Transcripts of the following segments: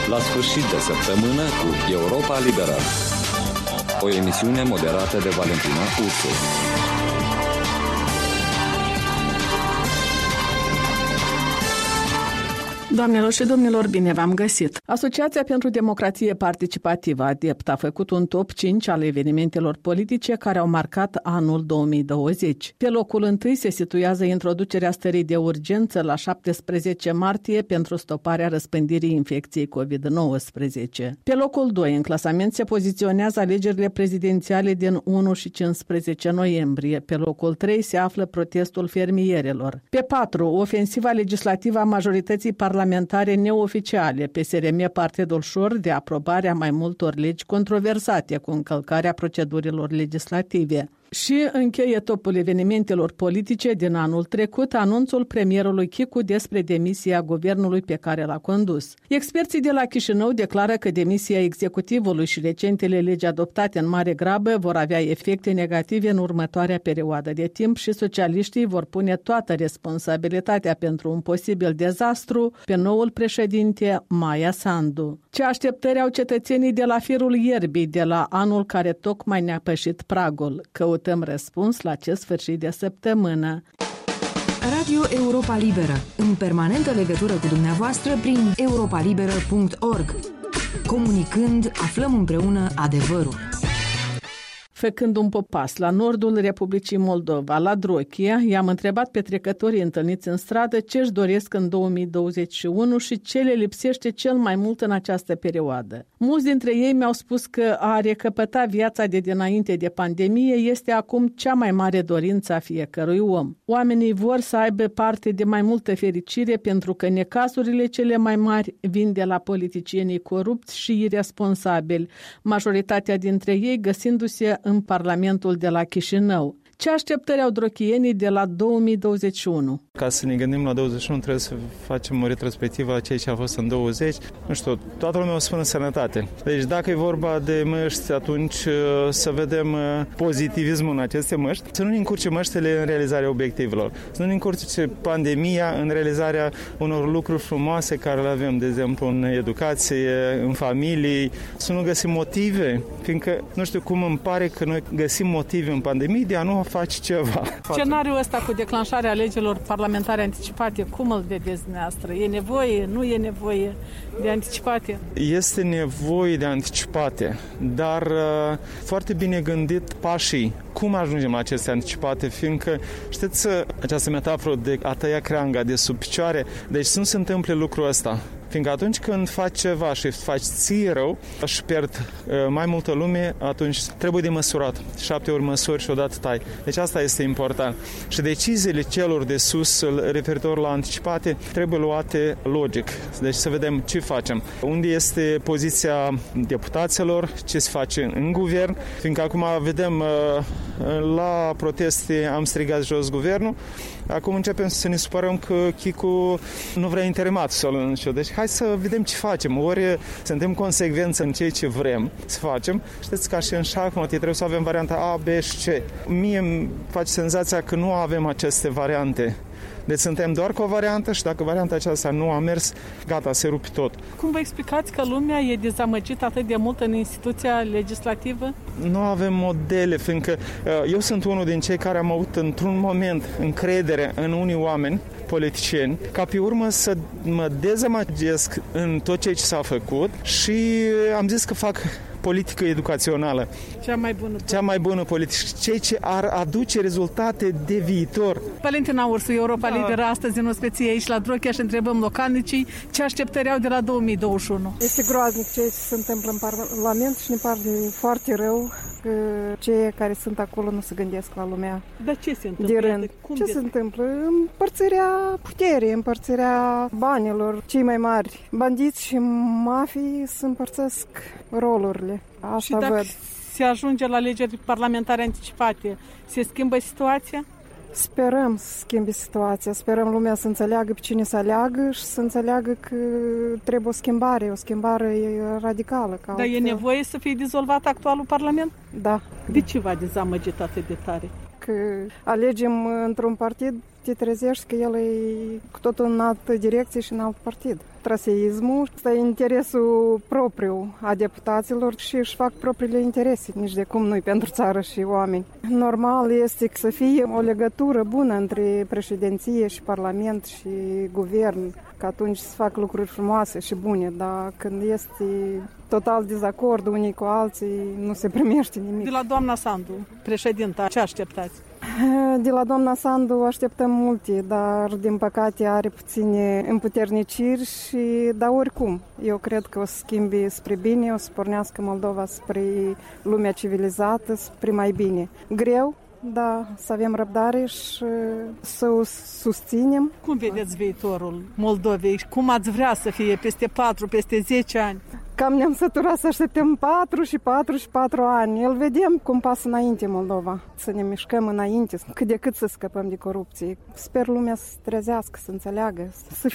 La sfârșit de săptămână cu Europa Liberă. O emisiune moderată de Valentina Ursu. Doamnelor și domnilor, bine v-am găsit! Asociația pentru Democrație Participativă, ADEPT, a făcut un top 5 al evenimentelor politice care au marcat anul 2020. Pe locul 1 se situează introducerea stării de urgență la 17 martie pentru stoparea răspândirii infecției COVID-19. Pe locul 2 în clasament se poziționează alegerile prezidențiale din 1 și 15 noiembrie. Pe locul 3 se află protestul fermierelor. Pe 4, ofensiva legislativă a majorității parlamentare neoficiale, PSRM Partidul Șor, de aprobarea mai multor legi controversate cu încălcarea procedurilor legislative. Și încheie topul evenimentelor politice din anul trecut anunțul premierului Chicu despre demisia guvernului pe care l-a condus. Experții de la Chișinău declară că demisia executivului și recentele legi adoptate în mare grabă vor avea efecte negative în următoarea perioadă de timp și socialiștii vor pune toată responsabilitatea pentru un posibil dezastru pe noul președinte Maia Sandu. Ce așteptări au cetățenii de la firul ierbii de la anul care tocmai ne-a pășit pragul? Căutăm răspuns la acest sfârșit de săptămână. Radio Europa Liberă, în permanentă legătură cu dumneavoastră prin europalibera.org. Comunicând, aflăm împreună adevărul. Făcând un popas la nordul Republicii Moldova, la Drochia, i-am întrebat pe trecătorii întâlniți în stradă ce își doresc în 2021 și ce le lipsește cel mai mult în această perioadă. Mulți dintre ei mi-au spus că a recăpăta viața de dinainte de pandemie este acum cea mai mare dorință a fiecărui om. Oamenii vor să aibă parte de mai multă fericire pentru că necazurile cele mai mari vin de la politicienii corupți și irresponsabili, majoritatea dintre ei găsindu-se în Parlamentul de la Chișinău. Ce așteptări au drochienii de la 2021? Ca să ne gândim la 21 trebuie să facem o retrospectivă a ceea ce a fost în 20. Nu știu, toată lumea o spune sănătate. Deci dacă e vorba de măști, atunci să vedem pozitivismul în aceste măști. Să nu ne încurce măștile în realizarea obiectivelor. Să nu ne încurce pandemia în realizarea unor lucruri frumoase care le avem, de exemplu, în educație, în familii. Să nu găsim motive, fiindcă nu știu cum îmi pare că noi găsim motive în pandemie de a nu face ceva. Scenariul ăsta cu declanșarea alegerilor parlamentare anticipate, cum îl vedeți dumneavoastră? E nevoie, nu e nevoie de anticipate? Este nevoie de anticipate, dar foarte bine gândit pașii. Cum ajungem la aceste anticipate? Fiindcă, știți, această metaforă de a tăia creanga de sub picioare, deci să nu se întâmple lucrul ăsta. Fiindcă atunci când faci ceva și faci ție rău și pierd mai multă lume, atunci trebuie de măsurat. 7 ori măsuri și odată tai. Deci asta este important. Și deciziile celor de sus referitor la anticipate trebuie luate logic. Deci să vedem ce facem. Unde este poziția deputaților, ce se face în guvern. Fiindcă acum vedem la proteste am strigat jos guvernul. Acum începem să ne supărăm că Chicu nu vrea interimat să-l. Deci hai să vedem ce facem. Ori suntem consecvenți în ceea ce vrem să facem. Știți, ca și în șahmat, trebuie să avem varianta A, B și C. Mie îmi face senzația că nu avem aceste variante. Deci suntem doar cu o variantă și dacă varianta aceasta nu a mers, gata, se rupe tot. Cum vă explicați că lumea e dezamăgită atât de mult în instituția legislativă? Nu avem modele, fiindcă eu sunt unul din cei care am avut într-un moment încredere în unii oameni politicieni, ca pe urmă să mă dezamăgesc în tot ceea ce s-a făcut și am zis că fac politică educațională. Cea mai bună politică. Ceea ce ar aduce rezultate de viitor. Valentina Ursu, Europa Liberă, astăzi în ospeție aici la Drochia și întrebăm localnicii ce așteptări au de la 2021. Este groaznic ce se întâmplă în Parlament și ne pare foarte rău că cei care sunt acolo nu se gândesc la lumea. Dar ce se întâmplă? De rând. Ce se întâmplă? Împărțirea puterii, împărțirea banilor. Cei mai mari bandiți și mafii se împărțesc rolurile. Asta și dacă văd. Se ajunge la alegeri parlamentare anticipate, se schimbă situația? Sperăm să schimbe situația, sperăm lumea să înțeleagă pe cine să aleagă și să înțeleagă că trebuie o schimbare radicală. Dar e nevoie să fie dizolvat actualul Parlament? Da. De ce v-a dezamăgit atât de tare? Că alegem într-un partid te trezești că el e cu totul în altă direcție și în alt partid. Traseismul ăsta e interesul propriu a deputaților și își fac propriile interese, nici de cum nu-i pentru țară și oameni. Normal este să fie o legătură bună între președinție și parlament și guvern, că atunci se fac lucruri frumoase și bune, dar când este total dezacord unii cu alții, nu se primește nimic. De la doamna Sandu, președinta, ce așteptați? De la doamna Sandu așteptăm multe, dar din păcate are puține împuterniciri dar oricum, eu cred că o să schimbi spre bine, o să pornească Moldova spre lumea civilizată, spre mai bine. Greu, da, să avem răbdare și să o susținem. Cum vedeți viitorul Moldovei? Cum ați vrea să fie peste 4, peste 10 ani? Cam ne-am săturat să așteptăm 4 ani. Îl vedem cum pasă înainte Moldova. Să ne mișcăm înainte, cât de cât să scăpăm de corupție. Sper lumea să se trezească, să înțeleagă, să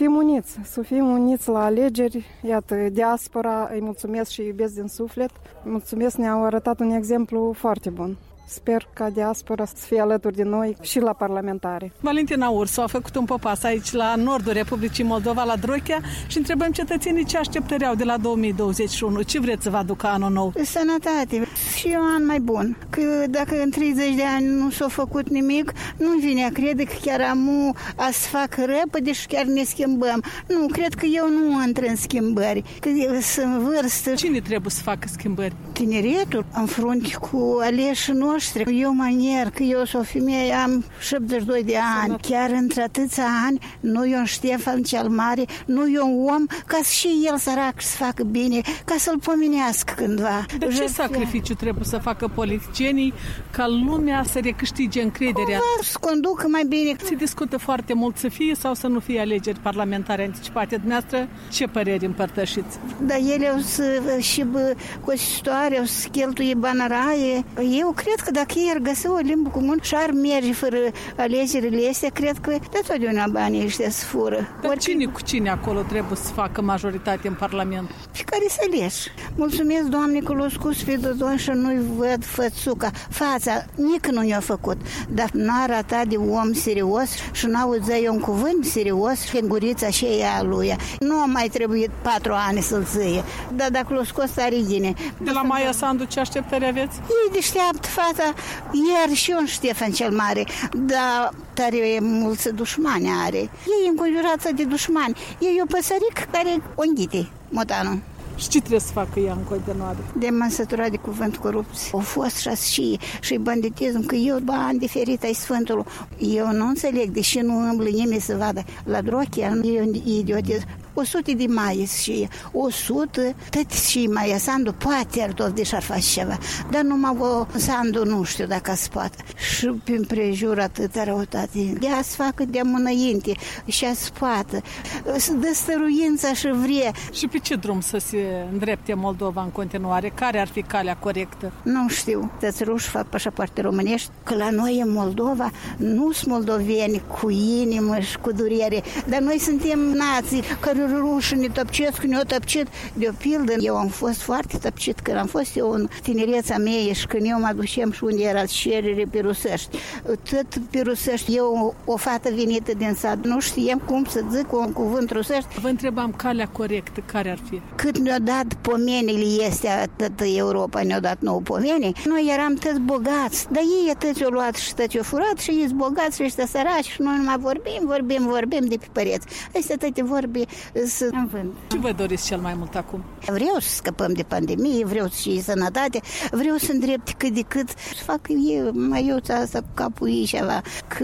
fim uniți la alegeri. Iată, diaspora, îi mulțumesc și iubesc din suflet. Mulțumesc, ne-au arătat un exemplu foarte bun. Sper ca diaspora să fie alături de noi și la parlamentare. Valentina Ursu a făcut un popas aici la nordul Republicii Moldova, la Drochea, și întrebăm cetățenii ce așteptări au de la 2021. Ce vreți să vă aducă anul nou? Sănătate și un an mai bun. Că dacă în 30 de ani nu s-a făcut nimic, nu vine a crede că chiar amu a să facă repede și chiar ne schimbăm. Nu, cred că eu nu intru în schimbări. Că sunt vârstă. Cine trebuie să facă schimbări? Tineretul, în frunte cu aleșii noștri. Eu manier că eu sunt o femeie, am 72 de ani. Chiar într-atâția ani, nu e un Ștefan cel Mare, nu e un om, ca și el sărac să facă bine, ca să-l pomenească cândva. De ce sacrificiu trebuie să facă politicienii ca lumea să recâștige încrederea? Cumva să conducă mai bine. Se discută foarte mult să fie sau să nu fie alegeri parlamentare anticipate. Dumneavoastră, ce păreri împărtășiți? Dar ele o să și consistoare, o să cheltuie banăraie. Eu cred că dacă ei ar găsi o limbă comună și ar merge fără alegerile astea, cred că de totdeauna banii ăștia se fură. Dar cine cu cine acolo trebuie să facă majoritate în Parlament? Pe care să leși. Mulțumesc, Doamne, că l-a scos pe Dodon și nu-i văd fățuca. Fața, nici nu i-a făcut. Dar n-a arătat de om serios și n-auzea un cuvânt serios și în gurița și a lui. Nu a mai trebuit 4 ani să-l ție. Dar dacă l-a scos tare bine. De la Maia Sandu ce așteptări aveți? Ei deșteaptă fata, iar și un Ștefan cel Mare, dar tare mulți dușmani are. Ei înconjurați de dușmani. Ei e o păsărică care o înghite, motanul. Și ce trebuie să facă ea în continuare? De m-am săturat de cuvântul corupție. Au fost și banditism, că eu bani diferit ai Sfântului. Eu nu înțeleg, deși nu îmblă nimeni să vadă. La Drochea e un idiotism. 100 de mai și 100, tot și Maia Sandu poate ar tot deși ar face ceva. Dar numai Sandu nu știu dacă se poate. Și prin prejur atâta răutate. Ea să facă de-am înainte și a se poate. Să dă stăruința și vrea. Și pe ce drum să se îndrepte Moldova în continuare? Care ar fi calea corectă? Nu știu. Toți ruși fac pașapoarte românești, că la noi în Moldova nu sunt moldoveni cu inimă și cu durere, dar noi suntem nații care rușii ne tăpcesc, ne-au tăpcit. De-o pildă, eu am fost foarte tăpcit când am fost eu în tinereța mea și când eu mă duceam și unde era cerere pe rusești. Tot pe rusești, eu o fată venită din sat, nu știam cum să zic un cuvânt rusești. Vă întrebam calea corectă, care ar fi? Cât ne-au dat pomenile astea, atât Europa ne-au dat nouă pomeni, noi eram toți bogați, dar ei atât i-au luat și atât i-au furat și ei sunt bogați și ăștia săraci și noi numai vorbim de pe păreți. Astea toate vorbe în vânt. Ce vă doriți cel mai mult acum? Vreau să scăpăm de pandemie, vreau și sănătate, vreau să îndrept cât de cât să fac eu maiuța asta cu capul ei ceva, că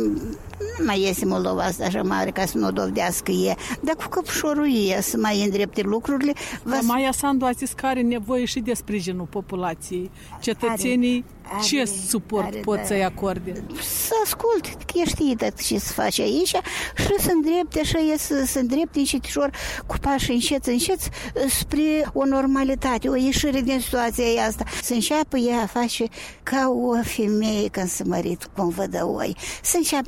nu mai iese Moldova asta așa mare ca să nu o dovedească e, dar cu căpșorul ei să mai îndrepte lucrurile. Maia Sandu a zis că are nevoie și de sprijinul populației. Cetățenii ce suport pot să-i acorde? Să asculte, că știi ce se face aici și să îndrepte așa, să îndrepte încetișor cu pași încet spre o normalitate, o ieșire din situația asta. Să înceapă ea a face ca o femeie când se mărit, cum văd oi. Să înceapă a face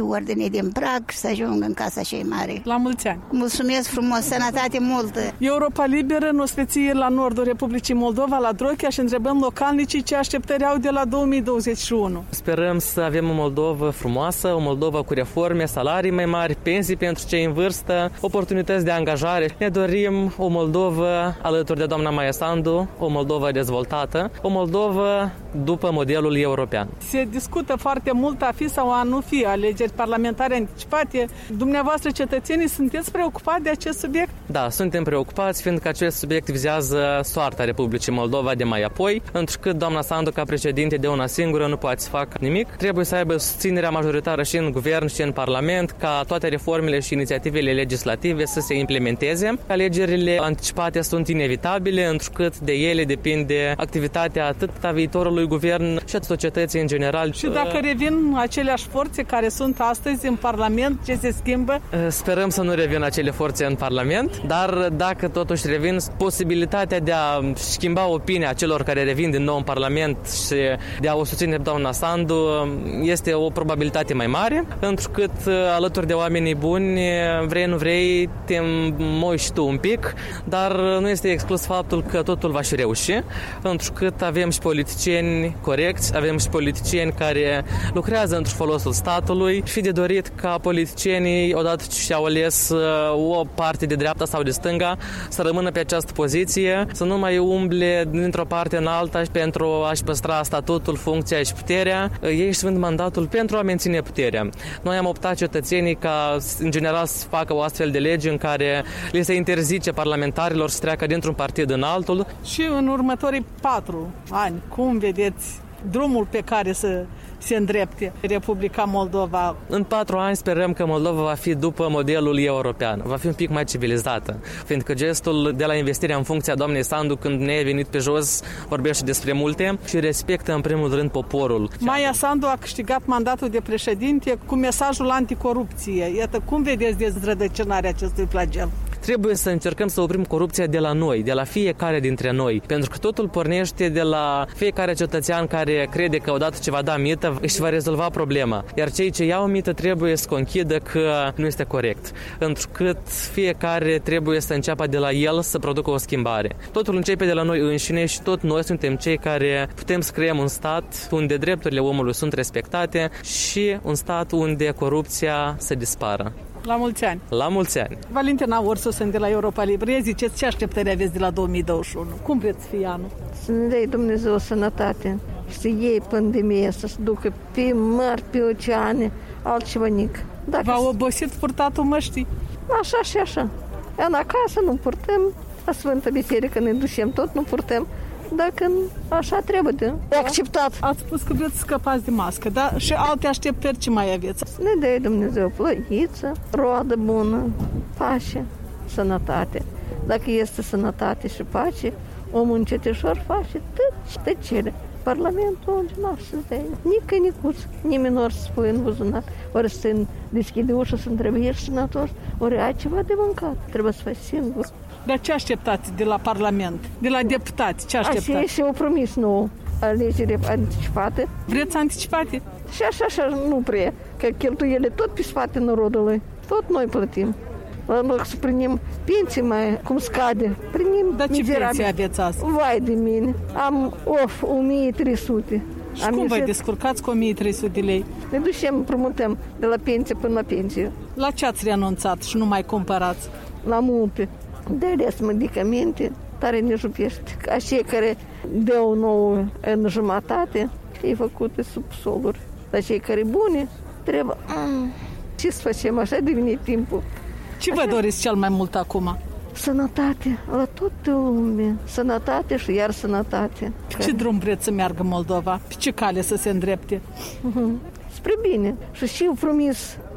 ordine din prag și să ajungă în casa cei mare. La mulți ani! Mulțumesc frumos, sănătate multă! Europa Liberă în ospeție la nordul Republicii Moldova, la Drochia, și întrebăm localnicii ce așteptări au de la 2021. Sperăm să avem o Moldovă frumoasă, o Moldovă cu reforme, salarii mai mari, pensii pentru cei în vârstă, oportunități de angajare. Ne dorim o Moldovă alături de doamna Maia Sandu, o Moldovă dezvoltată, o Moldovă după modelul european. Se discută foarte mult a fi sau a nu fi alegeri parlamentare anticipate. Dumneavoastră, cetățenii, sunteți preocupați de acest subiect? Da, suntem preocupați, fiindcă acest subiect vizează soarta Republicii Moldova de mai apoi, întrucât doamna Sandu, ca președinte de una singură, nu poate să facă nimic. Trebuie să aibă susținerea majoritară și în guvern și în parlament, ca toate reformele și inițiativele legislative să se implementeze. Alegerile anticipate sunt inevitabile, întrucât de ele depinde activitatea atât a viitorului guvern și a societății în general. Și dacă revin aceleași forțe care sunt astăzi în Parlament, ce se schimbă? Sperăm să nu revină acele forțe în Parlament, dar dacă totuși revin, posibilitatea de a schimba opinia celor care revin din nou în Parlament și de a o susține pe doamna Sandu este o probabilitate mai mare, întrucât alături de oamenii buni, vrei nu vrei, te moi și tu un pic, dar nu este exclus faptul că totul va și reuși, întrucât avem și politicieni corecți, avem și politicieni care lucrează într-un folosul statului și de dorit ca politicienii, odată ce și-au ales o parte de dreapta sau de stânga, să rămână pe această poziție, să nu mai umble dintr-o parte în alta pentru a-și păstra statutul, funcția și puterea. Ei își sunt mandatul pentru a menține puterea. Noi am optat cetățenii ca, în general, să facă o astfel de lege în care li se interzice parlamentarilor să treacă dintr-un partid în altul. Și în următorii 4 ani, cum vedeți drumul pe care să se îndrepte Republica Moldova? În 4 ani sperăm că Moldova va fi după modelul european, va fi un pic mai civilizată, fiindcă gestul de la investirea în funcția doamnei Sandu, când ne-a venit pe jos, vorbește despre multe și respectă în primul rând poporul. Maia Sandu a câștigat mandatul de președinte cu mesajul anticorupție. Iată, cum vedeți dezrădăcinarea acestui flagel? Trebuie să încercăm să oprim corupția de la noi, de la fiecare dintre noi, pentru că totul pornește de la fiecare cetățean care crede că odată ce va da mită își va rezolva problema, iar cei ce iau mită trebuie să conchidă că nu este corect, întrucât fiecare trebuie să înceapă de la el să producă o schimbare. Totul începe de la noi înșine și tot noi suntem cei care putem să creăm un stat unde drepturile omului sunt respectate și un stat unde corupția să dispară. La mulți ani! La mulți ani! Valentina Orsu, sunt de la Europa Liberă. Ziceți, ce așteptări aveți de la 2021? Cum vreți să fie anul? Să ne dea Dumnezeu sănătate și să iei pandemia, să se ducă pe mări, pe oceane, altceva nic. V-a obosit purtatul măștii? Așa și așa. În acasă nu purtăm, la Sfântă Biserică ne ducem, tot nu purtăm. Dacă așa trebuie de acceptat. Ați spus că vreți să scăpați de mască, dar și alte așteptări ce mai aveți? Să ne dea Dumnezeu plăiță, roadă bună, pace, sănătate. Dacă este sănătate și pace, omul încetișor face tot cele. Parlamentul unde n-ar să dea nicuț, nimeni nu ar să spui în buzunar, ori să deschide ușa să întrebe, ești sănătos, ori ai ceva de mâncat, trebuie să faci singur. Dar ce așteptați de la Parlament, de la deputați, ce așteptați? Așa și-au promis nou alegeri anticipate. Vreți anticipate? Și așa nu prea, că cheltuielile tot pe spate narodului, tot noi plătim. În loc să primim pensii mai, cum scade, primim dar ce pensii aveți asta? Vai de mine, am 1300. Și cum vă descurcați cu 1300 de lei? Ne ducem, împrumutăm de la pensie până la pensie. La ce ați renunțat și nu mai cumpărați? La multe. De ales medicamente, tare ne jupește. Ca cei care dau nouă în jumătate, e făcute sub soluri. Dar cei care bune, trebuie... Ce să facem? Așa devine timpul. Ce vă doriți cel mai mult acum? Sănătate, la toată lumea. Sănătate și iar sănătate. Pe ce drum vreți să meargă Moldova? Pe ce cale să se îndrepte? Spre bine. Și eu promis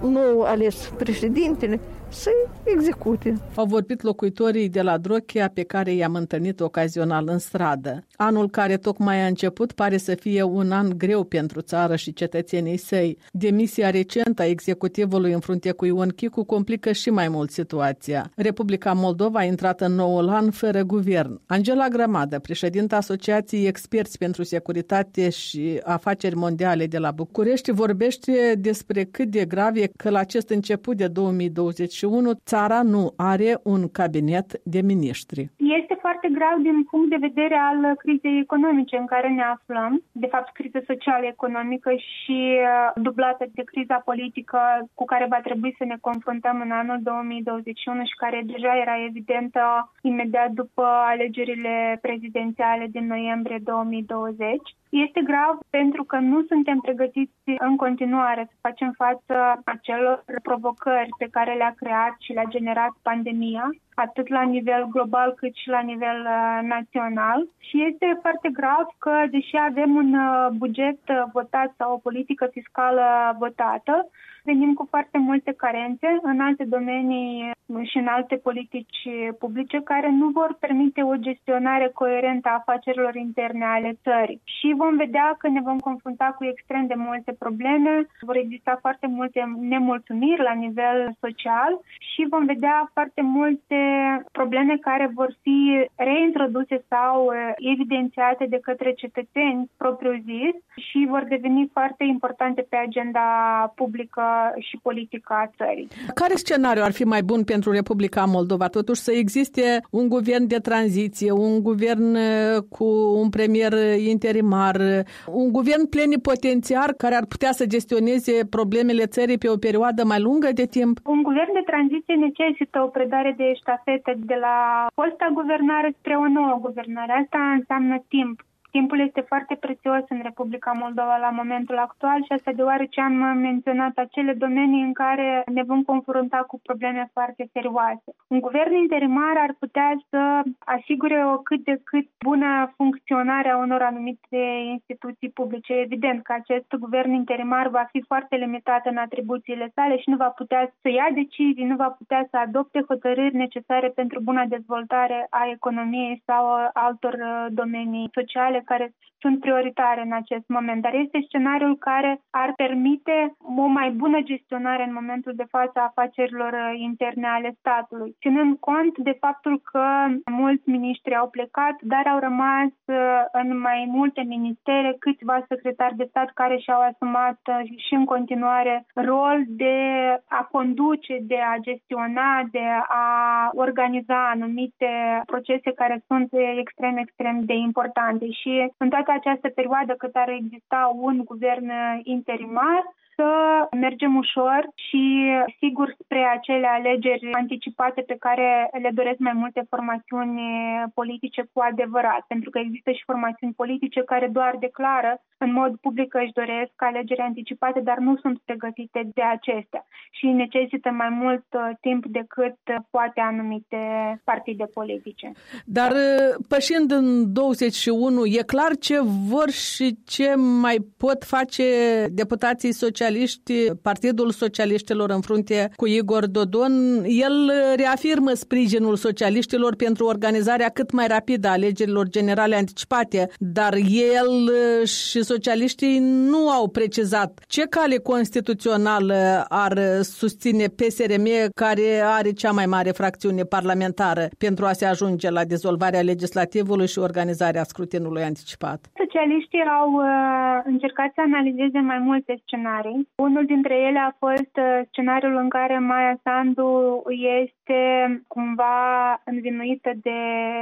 nou ales președintele să execute. Au vorbit locuitorii de la Drochea pe care i-am întâlnit ocazional în stradă. Anul care tocmai a început pare să fie un an greu pentru țară și cetățenii săi. Demisia recentă a executivului în frunte cu Ion Chicu complică și mai mult situația. Republica Moldova a intrat în noul an fără guvern. Angela Grămadă, președinta Asociației Experți pentru Securitate și Afaceri Mondiale de la București, vorbește despre cât de grav e că la acest început de 2021 țara nu are un cabinet de miniștri. Este foarte grav din punct de vedere al crizei economice în care ne aflăm, de fapt criză socială economică și dublată de criza politică cu care va trebui să ne confruntăm în anul 2021 și care deja era evidentă imediat după alegerile prezidențiale din noiembrie 2020. Este grav pentru că nu suntem pregătiți în continuare să facem față acelor provocări pe care le-a creat și le-a generat pandemia, atât la nivel global cât și la nivel național. Și este foarte grav că, deși avem un buget votat sau o politică fiscală votată, venim cu foarte multe carențe în alte domenii și în alte politici publice care nu vor permite o gestionare coerentă a afacerilor interne ale țării. Și vom vedea că ne vom confrunta cu extrem de multe probleme, vor exista foarte multe nemulțumiri la nivel social și vom vedea foarte multe probleme care vor fi reintroduse sau evidențiate de către cetățeni propriu-zis și vor deveni foarte importante pe agenda publică și politică a țării. Care scenariu ar fi mai bun pentru Republica Moldova? Totuși să existe un guvern de tranziție, un guvern cu un premier interimar, un guvern plenipotențiar care ar putea să gestioneze problemele țării pe o perioadă mai lungă de timp? Un guvern de tranziție necesită o predare de ștafetă de la fosta guvernare spre o nouă guvernare. Asta înseamnă timp. Timpul este foarte prețios în Republica Moldova la momentul actual și asta deoarece am menționat acele domenii în care ne vom confrunta cu probleme foarte serioase. Un guvern interimar ar putea să asigure o cât de cât bună funcționare a unor anumite instituții publice. Evident că acest guvern interimar va fi foarte limitat în atribuțiile sale și nu va putea să ia decizii, nu va putea să adopte hotărâri necesare pentru buna dezvoltare a economiei sau altor domenii sociale care sunt prioritare în acest moment, dar este scenariul care ar permite o mai bună gestionare în momentul de față a afacerilor interne ale statului, ținând cont de faptul că mulți miniștri au plecat, dar au rămas în mai multe ministere câțiva secretari de stat care și-au asumat și în continuare rol de a conduce, de a gestiona, de a organiza anumite procese care sunt extrem de importante. Și în toată această perioadă cât ar exista un guvern interimar, să mergem ușor și sigur spre acele alegeri anticipate pe care le doresc mai multe formațiuni politice cu adevărat. Pentru că există și formațiuni politice care doar declară în mod public că își doresc alegeri anticipate, dar nu sunt pregătite de acestea și necesită mai mult timp decât poate anumite partide politice. Dar pășind în 21, e clar ce vor și ce mai pot face deputații socialiști, Partidul Socialiștilor în frunte cu Igor Dodon. El reafirmă sprijinul socialiștilor pentru organizarea cât mai rapidă a alegerilor generale anticipate, dar el și socialiștii nu au precizat ce cale constituțională ar susține PSRM, care are cea mai mare fracțiune parlamentară, pentru a se ajunge la dizolvarea legislativului și organizarea scrutinului anticipat. Socialiștii au încercat să analizeze mai multe scenarii. Unul dintre ele a fost scenariul în care Maia Sandu este cumva învinuită de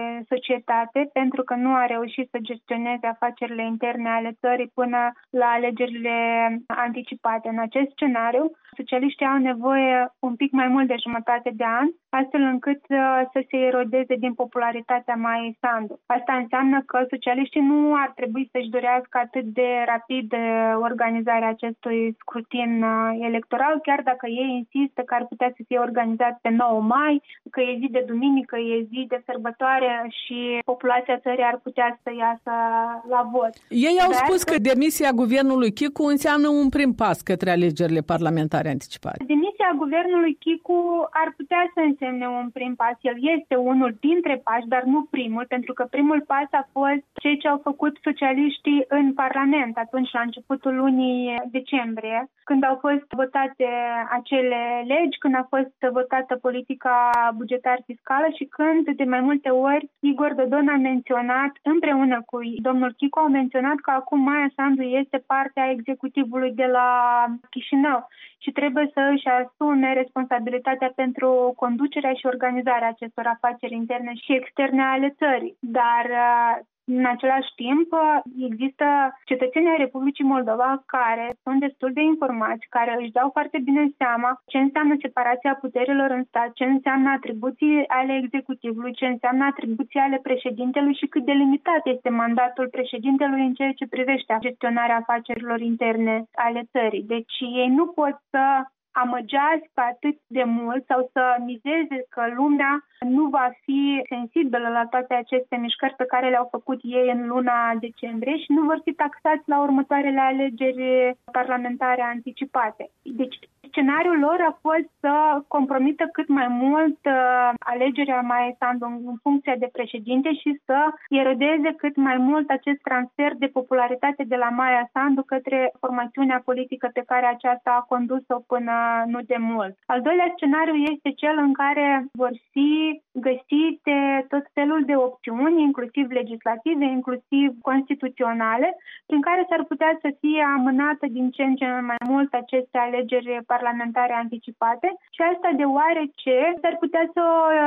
societate pentru că nu a reușit să gestioneze afacerile interne ale țării până la alegerile anticipate. În acest scenariu, socialiștii au nevoie un pic mai mult de jumătate de an, astfel încât să se erodeze din popularitatea Maiei Sandu. Asta înseamnă că socialiștii nu ar trebui să-și dorească atât de rapid organizarea acestui scrutin electoral, chiar dacă ei insistă că ar putea să fie organizat pe 9 mai, că e zi de duminică, e zi de sărbătoare și populația țării ar putea să iasă la vot. Ei au spus că demisia guvernului Chicu înseamnă un prim pas către alegerile parlamentare anticipate. Demisia guvernului Chicu ar putea să însemne un prim pas. El este unul dintre pași, dar nu primul, pentru că primul pas a fost ceea ce au făcut socialiștii în Parlament atunci la începutul lunii decembrie, când au fost votate acele legi, când a fost votată politica bugetar-fiscală și când de mai multe ori Igor Dodon a menționat, împreună cu domnul Chicu, au menționat că acum Maia Sandu este partea executivului de la Chișinău și trebuie să își asume responsabilitatea pentru conducerea și organizarea acestor afaceri interne și externe ale țării. Dar în același timp, există cetățenii ai Republicii Moldova care sunt destul de informați, care își dau foarte bine seama ce înseamnă separația puterilor în stat, ce înseamnă atribuții ale executivului, ce înseamnă atribuții ale președintelui și cât de limitat este mandatul președintelui în ceea ce privește gestionarea afacerilor interne ale țării. Deci ei nu pot să amăgească atât de mult sau să mizeze că lumea nu va fi sensibilă la toate aceste mișcări pe care le-au făcut ei în luna decembrie și nu vor fi taxați la următoarele alegeri parlamentare anticipate. Deci scenariul lor a fost să compromită cât mai mult alegerea Maiei Sandu în funcție de președinte și să erodeze cât mai mult acest transfer de popularitate de la Maia Sandu către formațiunea politică pe care aceasta a condus-o până nu de mult. Al doilea scenariu este cel în care vor fi găsite tot felul de opțiuni, inclusiv legislative, inclusiv constituționale, prin care s-ar putea să fie amânată din ce în ce mai mult aceste alegeri parlamentare anticipate și asta deoarece s-ar putea să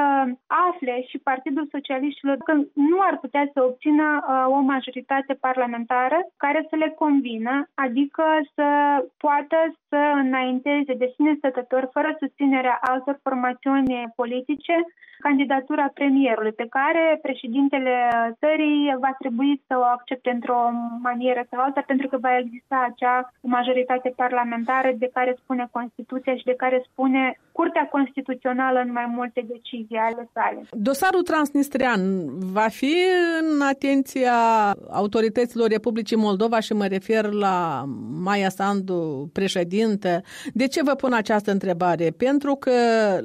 afle și Partidul Socialiștilor că nu ar putea să obțină o majoritate parlamentară care să le convină, adică să poată să înainteze de sine stătător, fără susținerea altor formațiuni politice, candidatura premierului, pe care președintele țării va trebui să o accepte într-o manieră sau alta, pentru că va exista acea majoritate parlamentară de care spune Constituția și de care spune Curtea Constituțională în mai multe decizii ale sale. Dosarul transnistrian va fi în atenția autorităților Republicii Moldova și mă refer la Maia Sandu, președinte. De ce vă pun această întrebare? Pentru că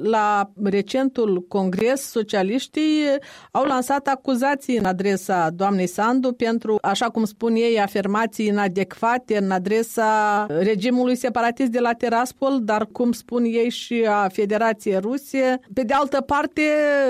la recentul congres socialiștii au lansat acuzații în adresa doamnei Sandu pentru, așa cum spun ei, afirmații inadecvate în adresa regimului separatist de la Tiraspol, dar cum spun ei și a Federației Ruse. Pe de altă parte,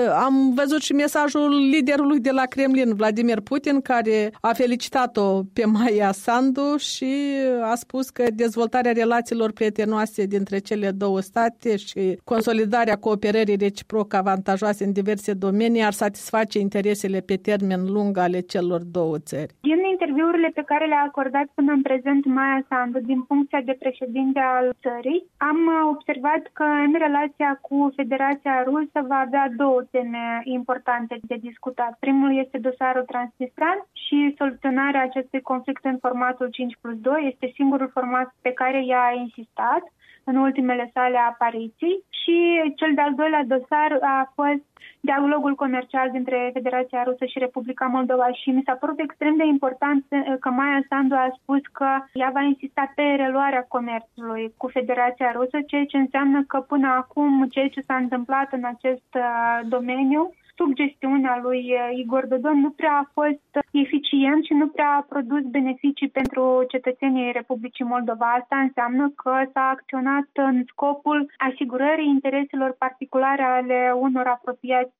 am văzut și mesajul liderului de la Kremlin, Vladimir Putin, care a felicitat-o pe Maia Sandu și a spus că dezvoltarea relațiilor prietenoase dintre cele două state și consolidarea cooperării reciproc avantajoase în diverse domenii ar satisface interesele pe termen lung ale celor două țări. Din interviurile pe care le-a acordat până în prezent Maia Sandu din funcția de președinte al țării, am observat că în relația cu Federația Rusă va avea două teme importante de discutat. Primul este dosarul transnistrian și soluționarea acestui conflict în formatul 5+2. Este singurul format pe care ea a insistat în ultimele sale apariții și cel de-al doilea dosar a fost dialogul comercial dintre Federația Rusă și Republica Moldova și mi s-a părut extrem de important că Maia Sandu a spus că ea va insista pe reluarea comerțului cu Federația Rusă, ceea ce înseamnă că până acum ceea ce s-a întâmplat în acest domeniu sub gestiunea lui Igor Dodon nu prea a fost eficient și nu prea a produs beneficii pentru cetățenii Republicii Moldova. Asta înseamnă că s-a acționat în scopul asigurării intereselor particulare ale unor apropiați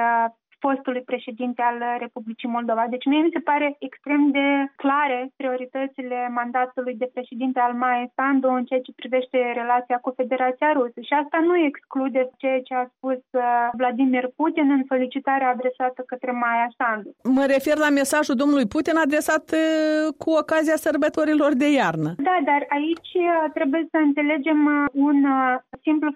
fostului președinte al Republicii Moldova. Deci mie mi se pare extrem de clare prioritățile mandatului de președinte al Maiei Sandu în ceea ce privește relația cu Federația Rusă. Și asta nu exclude ceea ce a spus Vladimir Putin în felicitarea adresată către Maia Sandu. Mă refer la mesajul domnului Putin adresat cu ocazia sărbătorilor de iarnă. Da, dar aici trebuie să înțelegem un simplu fapt,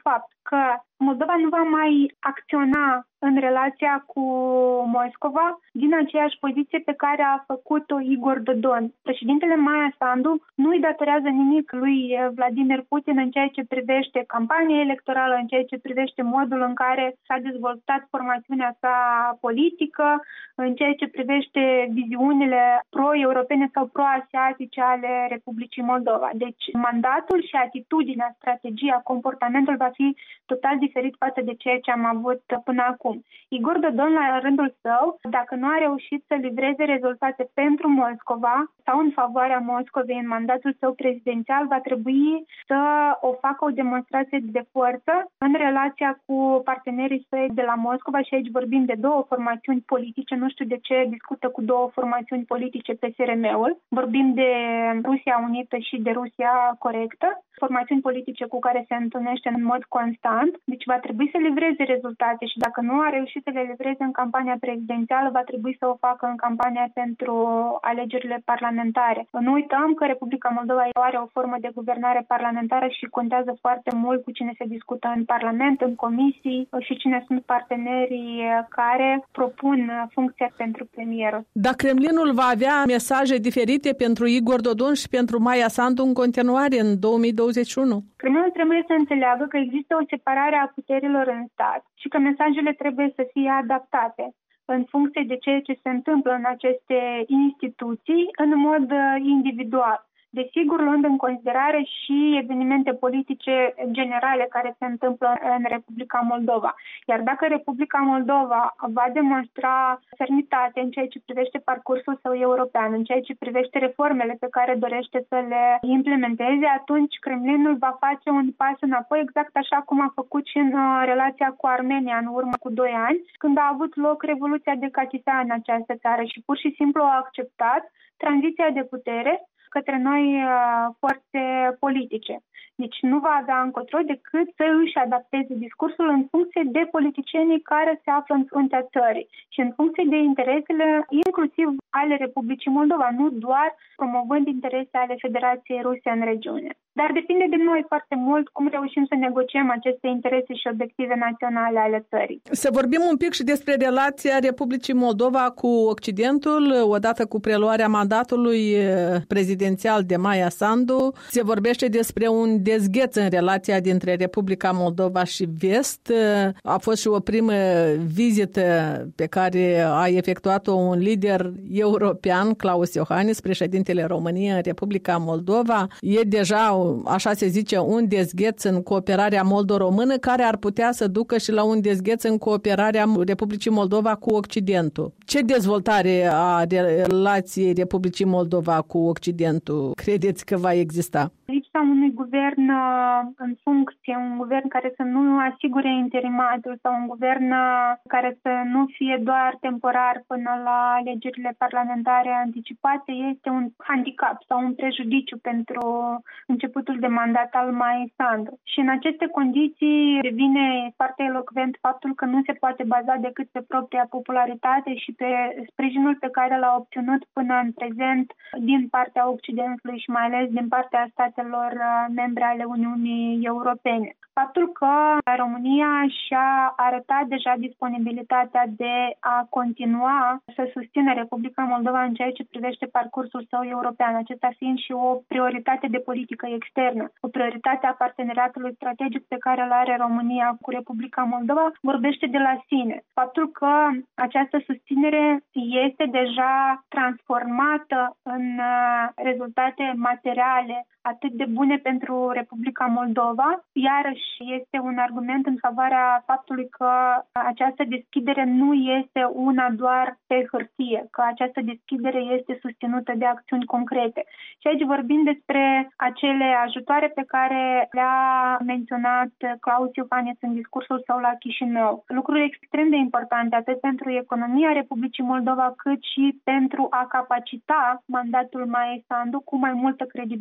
că Moldova nu va mai acționa în relația cu Moscova din aceeași poziție pe care a făcut-o Igor Dodon. Președintele Maia Sandu nu îi datorează nimic lui Vladimir Putin în ceea ce privește campania electorală, în ceea ce privește modul în care s-a dezvoltat formațiunea sa politică, în ceea ce privește viziunile pro-europene sau pro-asiatice ale Republicii Moldova. Deci mandatul și atitudinea, strategia, comportamentul va fi total diferit față de ceea ce am avut până acum. Igor Dodon, la rândul său, dacă nu a reușit să livreze rezultate pentru Moscova sau în favoarea Moscovei în mandatul său prezidențial, va trebui să o facă o demonstrație de forță în relația cu partenerii săi de la Moscova și aici vorbim de două formațiuni politice, nu știu de ce discută cu două formațiuni politice PSRM-ul, vorbim de Rusia Unită și de Rusia Corectă, formațiuni politice cu care se întâlnește în mod constant, deci va trebui să livreze rezultate și dacă nu a reușit să le livreze în campania prezidențială, va trebui să o facă în campania pentru alegerile parlamentare. Nu uităm că Republica Moldova are o formă de guvernare parlamentară și contează foarte mult cu cine se discută în Parlament, în comisii și cine sunt partenerii care propun funcția pentru premier. Dar Kremlinul va avea mesaje diferite pentru Igor Dodon și pentru Maia Sandu în continuare în 2021? Kremlinul trebuie să înțeleagă că există o separare a puterilor în stat și că mesajele trebuie să fie adaptate în funcție de ceea ce se întâmplă în aceste instituții în mod individual. Desigur, luând în considerare și evenimente politice generale care se întâmplă în Republica Moldova. Iar dacă Republica Moldova va demonstra fermitate în ceea ce privește parcursul său european, în ceea ce privește reformele pe care dorește să le implementeze, atunci Kremlinul va face un pas înapoi, exact așa cum a făcut și în relația cu Armenia în urmă cu 2 ani, când a avut loc Revoluția de Catifea în această țară și pur și simplu a acceptat tranziția de putere către noi forțe politice. Deci nu va avea încotro decât să își adapteze discursul în funcție de politicienii care se află în fruntea țării și în funcție de interesele inclusiv ale Republicii Moldova, nu doar promovând interese ale Federației Ruse în regiune. Dar depinde de noi foarte mult cum reușim să negociem aceste interese și obiective naționale ale țării. Să vorbim un pic și despre relația Republicii Moldova cu Occidentul, odată cu preluarea mandatului prezidențial de Maia Sandu. Se vorbește despre un dezgheț în relația dintre Republica Moldova și Vest. A fost și o primă vizită pe care a efectuat-o un lider european, Klaus Iohannis, președintele României în Republica Moldova. E deja, așa se zice, un dezgheț în cooperarea moldo-română care ar putea să ducă și la un dezgheț în cooperarea Republicii Moldova cu Occidentul. Ce dezvoltare a relației Republicii Moldova cu Occidentul credeți că va exista? Lipsa unui guvern în funcție, un guvern care să nu asigure interimatul sau un guvern care să nu fie doar temporar până la alegerile parlamentare anticipate este un handicap sau un prejudiciu pentru începutul de mandat al Maia Sandu. Și în aceste condiții devine foarte elocvent faptul că nu se poate baza decât pe propria popularitate și pe sprijinul pe care l-a obținut până în prezent din partea Occidentului și mai ales din partea statelor membre ale Uniunii Europene. Faptul că România și-a arătat deja disponibilitatea de a continua să susțină Republica Moldova în ceea ce privește parcursul său european, acesta fiind și o prioritate de politică externă, o prioritate a parteneriatului strategic pe care îl are România cu Republica Moldova, vorbește de la sine. Faptul că această susținere este deja transformată în rezultate materiale atât de bune pentru Republica Moldova, iarăși este un argument în favoarea faptului că această deschidere nu este una doar pe hârtie, că această deschidere este susținută de acțiuni concrete. Și aici vorbim despre acele ajutoare pe care le-a menționat Klaus Iohannis în discursul său la Chișinău. Lucruri extrem de importante atât pentru economia Republicii Moldova cât și pentru a capacita mandatul Maia Sandu cu mai multă credibilitate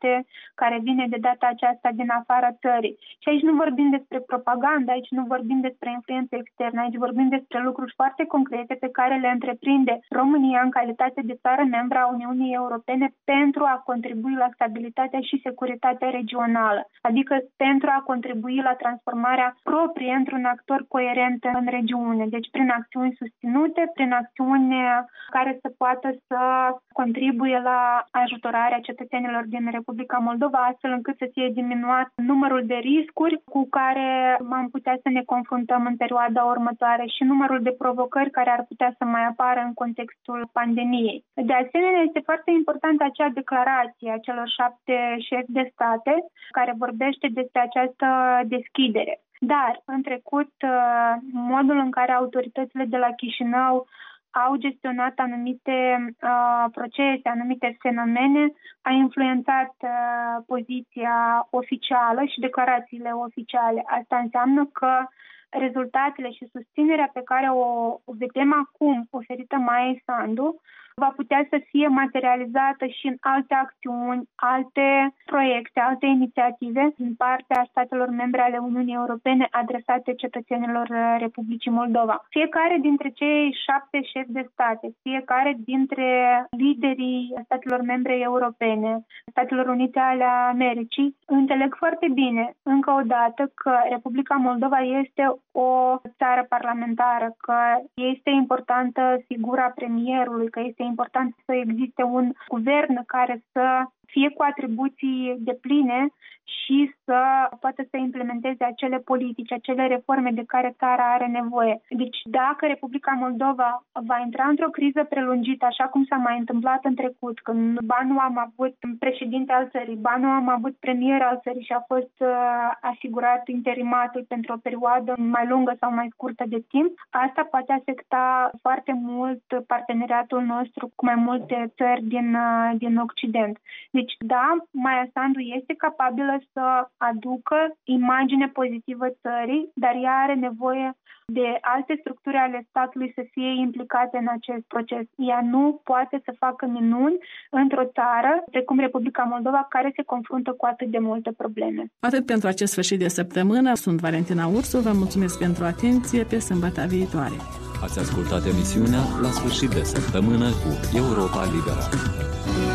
stabilitate care vine de data aceasta din afara țării. Și aici nu vorbim despre propagandă, aici nu vorbim despre influență externă, aici vorbim despre lucruri foarte concrete pe care le întreprinde România în calitate de țară membră a Uniunii Europene pentru a contribui la stabilitatea și securitatea regională, adică pentru a contribui la transformarea proprie într-un actor coerent în regiune. Deci prin acțiuni susținute, prin acțiuni care să poată să contribuie la ajutorarea cetățenilor din Republica Moldova, astfel încât să fie diminuat numărul de riscuri cu care am putea să ne confruntăm în perioada următoare și numărul de provocări care ar putea să mai apară în contextul pandemiei. De asemenea, este foarte importantă acea declarație a celor 7 șefi de state care vorbește despre această deschidere. Dar, în trecut, modul în care autoritățile de la Chișinău au gestionat anumite procese, anumite fenomene, a influențat poziția oficială și declarațiile oficiale. Asta înseamnă că rezultatele și susținerea pe care o vedem acum oferită Maiei Sandu va putea să fie materializată și în alte acțiuni, alte proiecte, alte inițiative din partea statelor membre ale Uniunii Europene adresate cetățenilor Republicii Moldova. Fiecare dintre cei 7 șefi de state, fiecare dintre liderii statelor membre europene, Statelor Unite ale Americii, înțeleg foarte bine, încă o dată, că Republica Moldova este o țară parlamentară, că este importantă figura premierului, că este important să existe un guvern care să fie cu atribuții depline și să poată să implementeze acele politici, acele reforme de care țara are nevoie. Deci dacă Republica Moldova va intra într-o criză prelungită, așa cum s-a mai întâmplat în trecut, când ba nu am avut președinte al țării, ba nu am avut premier al țării și a fost asigurat interimatul pentru o perioadă mai lungă sau mai scurtă de timp, asta poate afecta foarte mult parteneriatul nostru cu mai multe țări din Occident. Deci, da, Maia Sandu este capabilă să aducă imagine pozitivă țării, dar ea are nevoie de alte structuri ale statului să fie implicate în acest proces. Ea nu poate să facă minuni într-o țară, precum Republica Moldova, care se confruntă cu atât de multe probleme. Atât pentru acest sfârșit de săptămână. Sunt Valentina Ursu, vă mulțumesc pentru atenție, pe sâmbătă viitoare. Ați ascultat emisiunea La sfârșit de săptămână cu Europa Liberă.